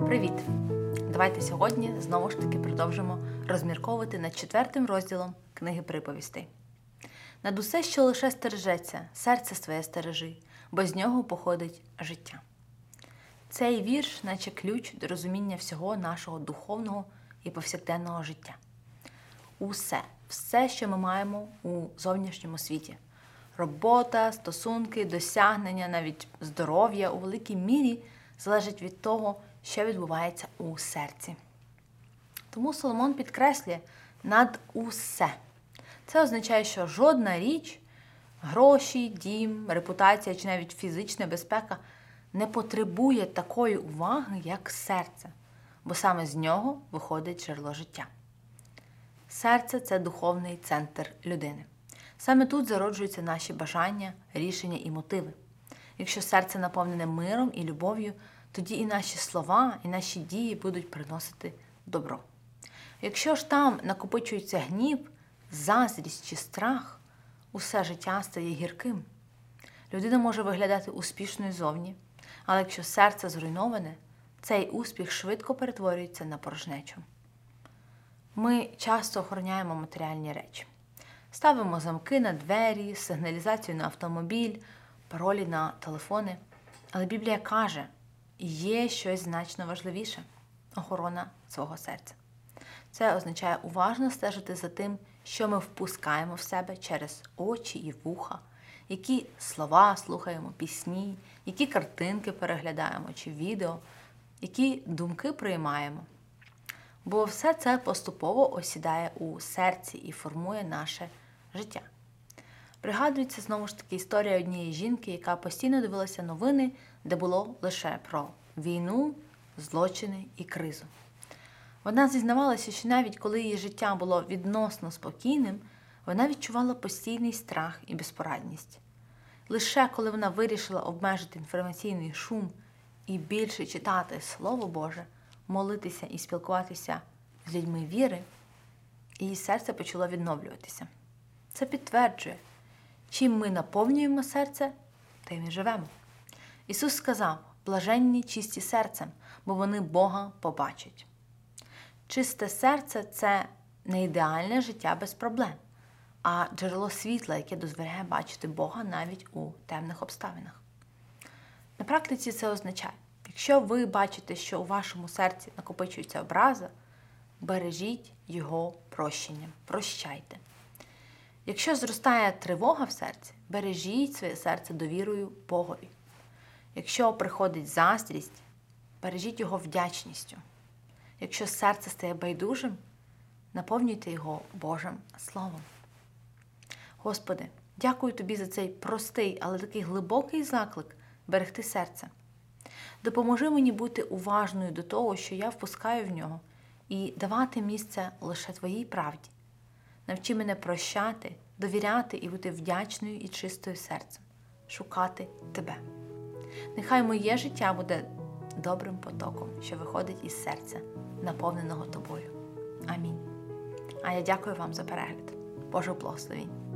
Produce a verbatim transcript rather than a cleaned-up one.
Привіт! Давайте сьогодні знову ж таки продовжимо розмірковувати над четвертим розділом книги приповістей. «Над усе, що лише стережеться, серце своє стережи, бо з нього походить життя». Цей вірш, наче ключ до розуміння всього нашого духовного і повсякденного життя. Усе, все, що ми маємо у зовнішньому світі. Робота, стосунки, досягнення, навіть здоров'я у великій мірі залежить від того, що відбувається у серці. Тому Соломон підкреслює «над усе». Це означає, що жодна річ, гроші, дім, репутація чи навіть фізична безпека не потребує такої уваги, як серце, бо саме з нього виходить джерело життя. Серце – це духовний центр людини. Саме тут зароджуються наші бажання, рішення і мотиви. Якщо серце наповнене миром і любов'ю, тоді і наші слова, і наші дії будуть приносити добро. Якщо ж там накопичується гнів, заздрість чи страх, усе життя стає гірким. Людина може виглядати успішною зовні, але якщо серце зруйноване, цей успіх швидко перетворюється на порожнечу. Ми часто охороняємо матеріальні речі. Ставимо замки на двері, сигналізацію на автомобіль, паролі на телефони. Але Біблія каже, є щось значно важливіше – охорона свого серця. Це означає уважно стежити за тим, що ми впускаємо в себе через очі і вуха, які слова слухаємо, пісні, які картинки переглядаємо чи відео, які думки приймаємо. Бо все це поступово осідає у серці і формує наше життя. Пригадується знову ж таки історія однієї жінки, яка постійно дивилася новини, де було лише про війну, злочини і кризу. Вона зізнавалася, що навіть коли її життя було відносно спокійним, вона відчувала постійний страх і безпорадність. Лише коли вона вирішила обмежити інформаційний шум і більше читати Слово Боже, молитися і спілкуватися з людьми віри, її серце почало відновлюватися. Це підтверджує, чим ми наповнюємо серце, тим і живемо. Ісус сказав, блаженні чисті серцем, бо вони Бога побачать. Чисте серце – це не ідеальне життя без проблем, а джерело світла, яке дозволяє бачити Бога навіть у темних обставинах. На практиці це означає, якщо ви бачите, що у вашому серці накопичується образа, бережіть його прощенням, прощайте. Якщо зростає тривога в серці, бережіть своє серце довірою Богові. Якщо приходить заздрість, бережіть його вдячністю. Якщо серце стає байдужим, наповнюйте його Божим Словом. Господи, дякую Тобі за цей простий, але такий глибокий заклик берегти серце. Допоможи мені бути уважною до того, що я впускаю в нього, і давати місце лише Твоїй правді. Навчи мене прощати, довіряти і бути вдячною і чистою серцем, шукати Тебе. Нехай моє життя буде добрим потоком, що виходить із серця, наповненого Тобою. Амінь. А я дякую вам за перегляд. Божого благословінь.